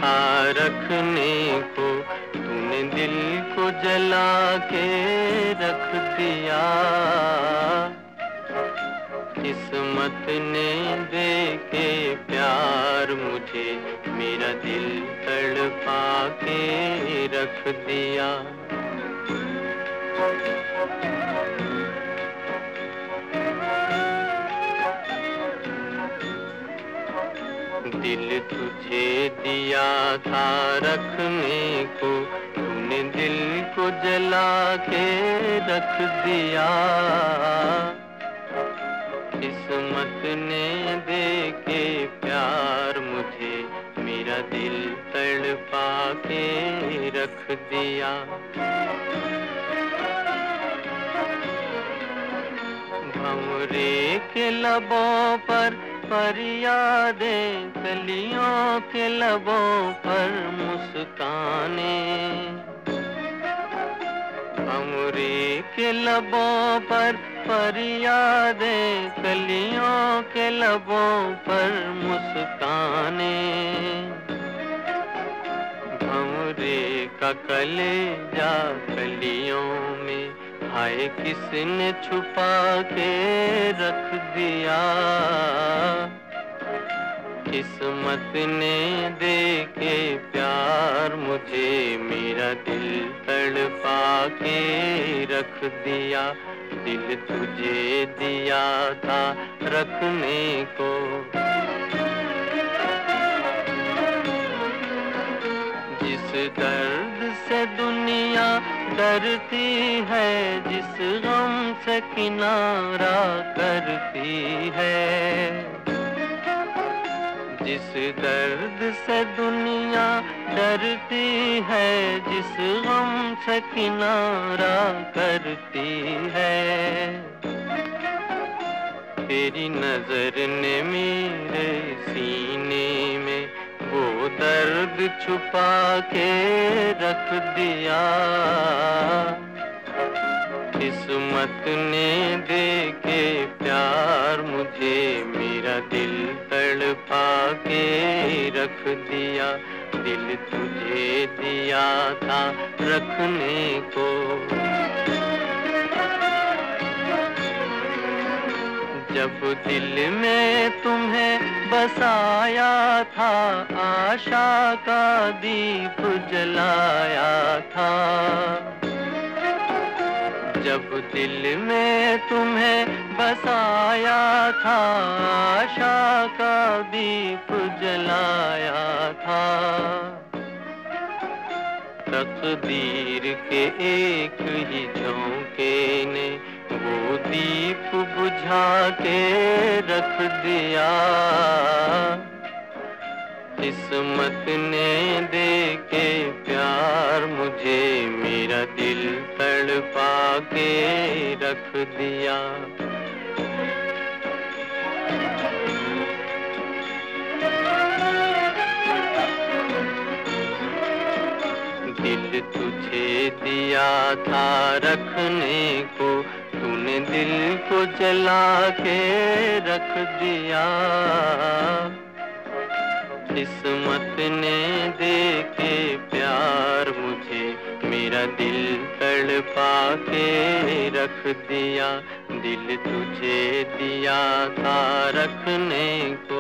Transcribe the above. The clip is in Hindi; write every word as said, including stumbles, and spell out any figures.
था रखने को, तूने दिल को जला के रख दिया। किस्मत ने दे के प्यार मुझे, मेरा दिल तड़पा के रख दिया। दिल तुझे दिया था रखने को, तूने दिल को जला के रख दिया। किस्मत ने दे के प्यार मुझे, मेरा दिल तड़पा के रख दिया। भंवरे के लबों पर फरियादें, कलियों के लबों पर मुस्काने। भंवरे के लबों पर फरियादें, कलियों के लबों पर मुस्काने। भंवरे का कलेजा कलियों में, हाय किसने छुपा के रख दिया। किस्मत ने दे के प्यार मुझे, मेरा दिल तड़पा के रख दिया। दिल तुझे दिया था रखने को। जिस दर्द से दुनिया डरती है, जिस गम से किनारा करती है। जिस दर्द से दुनिया डरती है, जिस गम से किनारा करती है। तेरी नजर ने मेरे सीने में वो दर्द छुपा के रख दिया। किस्मत ने दे के प्यार मुझे, मेरा दिल तड़पा के रख दिया। दिल तुझे दिया था रखने को। जब दिल में तुम्हें बसाया था, आशा का दीप जलाया था। जब दिल में तुम्हें बसाया था, आशा का दीप जलाया था। तकदीर के एक ही झोंके ने वो दीप बुझा के रख दिया। किस्मत ने दे के प्यार मुझे, मेरा दिल तड़पा के रख दिया। दिल तुझे दिया था रखने को, तूने दिल को जला के रख दिया। किस्मत ने दे के प्यार मुझे, मेरा दिल तड़पा के रख दिया। दिल तुझे दिया था रखने को।